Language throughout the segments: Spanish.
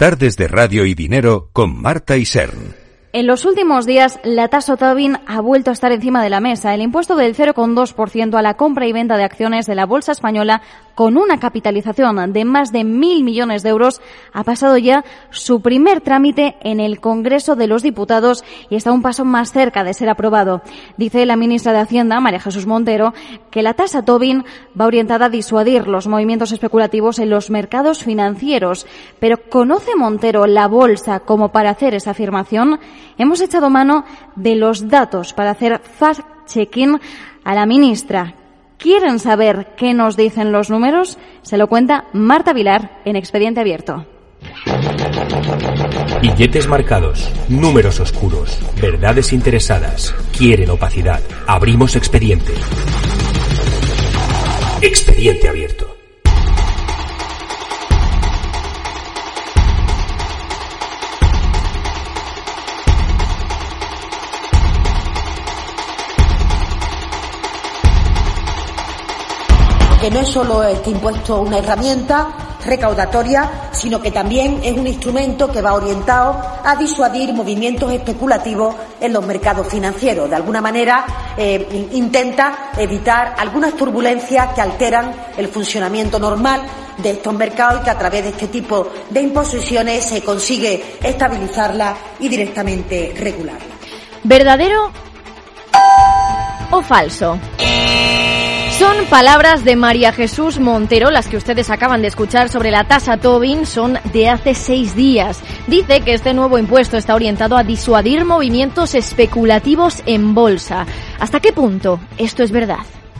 Tardes de Radio y Dinero con Marta Isern. En los últimos días, la tasa Tobin ha vuelto a estar encima de la mesa. El impuesto del 0,2% a la compra y venta de acciones de la bolsa española, con una capitalización de más de 1.000 millones de euros, ha pasado ya su primer trámite en el Congreso de los Diputados y está un paso más cerca de ser aprobado. Dice la ministra de Hacienda, María Jesús Montero, que la tasa Tobin va orientada a disuadir los movimientos especulativos en los mercados financieros. Pero ¿conoce Montero la bolsa como para hacer esa afirmación? Hemos echado mano de los datos para hacer fact-checking a la ministra. ¿Quieren saber qué nos dicen los números? Se lo cuenta Marta Vilar en Expediente Abierto. Billetes marcados, números oscuros, verdades interesadas, quieren opacidad. Abrimos expediente. Expediente Abierto. Que no es solo este impuesto una herramienta recaudatoria, sino que también es un instrumento que va orientado a disuadir movimientos especulativos en los mercados financieros. De alguna manera intenta evitar algunas turbulencias que alteran el funcionamiento normal de estos mercados y que a través de este tipo de imposiciones se consigue estabilizarla y directamente regularla. ¿Verdadero o falso? Son palabras de María Jesús Montero, las que ustedes acaban de escuchar sobre la tasa Tobin, son de hace 6 días. Dice que este nuevo impuesto está orientado a disuadir movimientos especulativos en bolsa. ¿Hasta qué punto esto es verdad?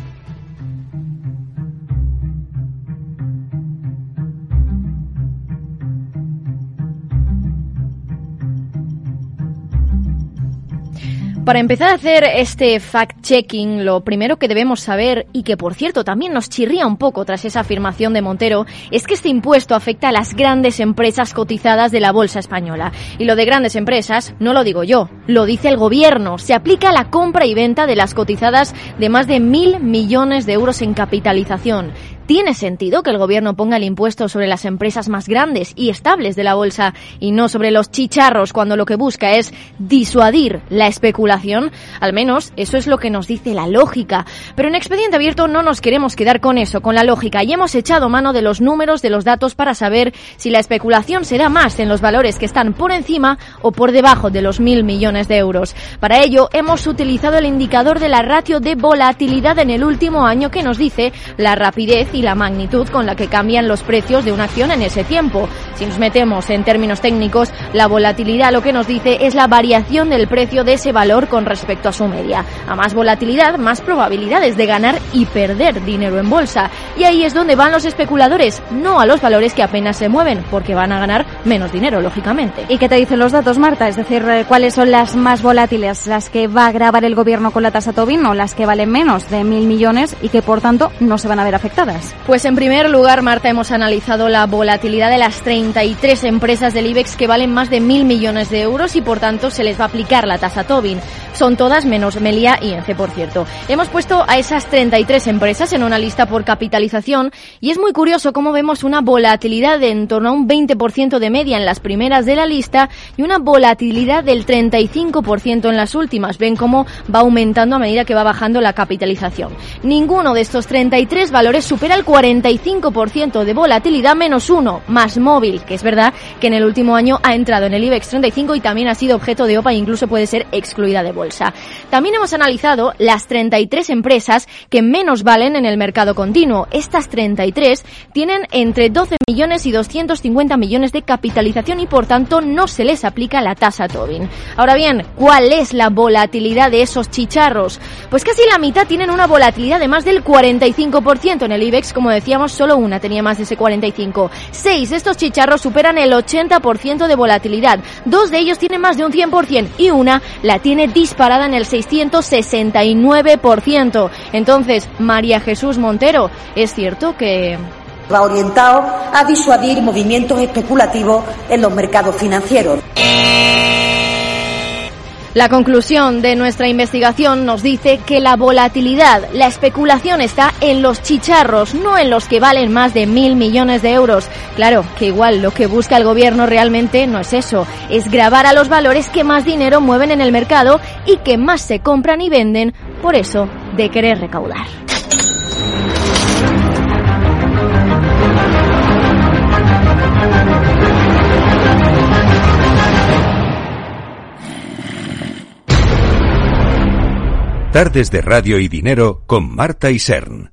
Para empezar a hacer este fact-checking, lo primero que debemos saber, y que por cierto también nos chirría un poco tras esa afirmación de Montero, es que este impuesto afecta a las grandes empresas cotizadas de la bolsa española. Y lo de grandes empresas no lo digo yo, lo dice el gobierno. Se aplica a la compra y venta de las cotizadas de más de 1.000 millones de euros en capitalización. ¿Tiene sentido que el gobierno ponga el impuesto sobre las empresas más grandes y estables de la bolsa y no sobre los chicharros cuando lo que busca es disuadir la especulación? Al menos eso es lo que nos dice la lógica. Pero en Expediente Abierto no nos queremos quedar con eso, con la lógica, y hemos echado mano de los números, de los datos para saber si la especulación será más en los valores que están por encima o por debajo de los 1.000 millones de euros. Para ello hemos utilizado el indicador de la ratio de volatilidad en el último año, que nos dice la rapidez y la magnitud con la que cambian los precios de una acción en ese tiempo. Si nos metemos en términos técnicos, la volatilidad lo que nos dice es la variación del precio de ese valor con respecto a su media. A más volatilidad, más probabilidades de ganar y perder dinero en bolsa. Y ahí es donde van los especuladores, no a los valores que apenas se mueven, porque van a ganar menos dinero, lógicamente. ¿Y qué te dicen los datos, Marta? Es decir, ¿cuáles son las más volátiles? ¿Las que va a gravar el gobierno con la tasa Tobin o las que valen menos de 1.000 millones y que por tanto no se van a ver afectadas? Pues en primer lugar, Marta, hemos analizado la volatilidad de las 33 empresas del IBEX que valen más de 1.000 millones de euros y por tanto se les va a aplicar la tasa Tobin. Son todas menos Meliá y ENCE, por cierto. Hemos puesto a esas 33 empresas en una lista por capitalización y es muy curioso cómo vemos una volatilidad de en torno a un 20% de media en las primeras de la lista y una volatilidad del 35% en las últimas. Ven cómo va aumentando a medida que va bajando la capitalización. Ninguno de estos 33 valores supera el 45% de volatilidad, menos uno, Más Móvil, que es verdad que en el último año ha entrado en el IBEX 35 y también ha sido objeto de OPA e incluso puede ser excluida de bolsa. También hemos analizado las 33 empresas que menos valen en el mercado continuo. Estas 33 tienen entre 12 millones y 250 millones de capitalización y por tanto no se les aplica la tasa Tobin. Ahora bien, ¿cuál es la volatilidad de esos chicharros? Pues casi la mitad tienen una volatilidad de más del 45% en el IBEX, como decíamos, solo una tenía más de ese 45. 6 de estos chicharros superan el 80% de volatilidad. 2 de ellos tienen más de un 100% y una la tiene disparada en el 669%. Entonces, María Jesús Montero, ¿es cierto que va orientado a disuadir movimientos especulativos en los mercados financieros? La conclusión de nuestra investigación nos dice que la volatilidad, la especulación está en los chicharros, no en los que valen más de 1.000 millones de euros. Claro, que igual lo que busca el gobierno realmente no es eso, es gravar a los valores que más dinero mueven en el mercado y que más se compran y venden, por eso de querer recaudar. Tardes de Radio y Dinero con Marta y Sern.